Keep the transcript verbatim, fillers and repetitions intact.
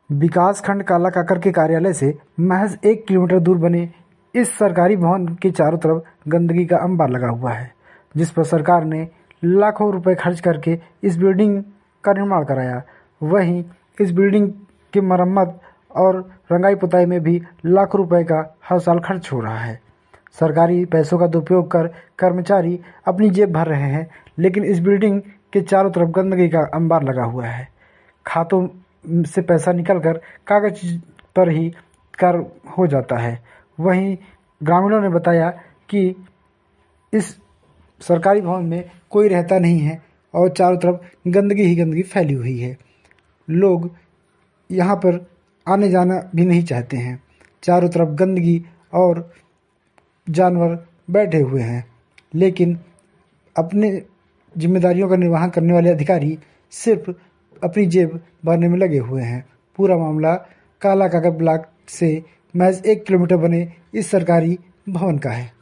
विकासखंड काला काकर के कार्यालय से महज एक किलोमीटर दूर बने इस सरकारी भवन के चारों तरफ गंदगी का अंबार लगा हुआ है, जिस पर सरकार ने लाखों रुपए खर्च करके इस बिल्डिंग का निर्माण कराया। वहीं इस बिल्डिंग की मरम्मत और रंगाई पुताई में भी लाखों रुपए का हर साल खर्च हो रहा है। सरकारी पैसों का दुरुपयोग कर कर्मचारी अपनी जेब भर रहे हैं, लेकिन इस बिल्डिंग के चारों तरफ गंदगी का अंबार लगा हुआ है। खातों से पैसा निकलकर कागज पर ही कर हो जाता है। वहीं ग्रामीणों ने बताया कि इस सरकारी भवन में कोई रहता नहीं है और चारों तरफ गंदगी ही गंदगी फैली हुई है। लोग यहाँ पर आने जाना भी नहीं चाहते हैं। चारों तरफ गंदगी और जानवर बैठे हुए हैं, लेकिन अपने जिम्मेदारियों का निर्वहन करने वाले अधिकारी सिर्फ अपनी जेब भरने में लगे हुए हैं। पूरा मामला काला काकर ब्लॉक से महज एक किलोमीटर बने इस सरकारी भवन का है।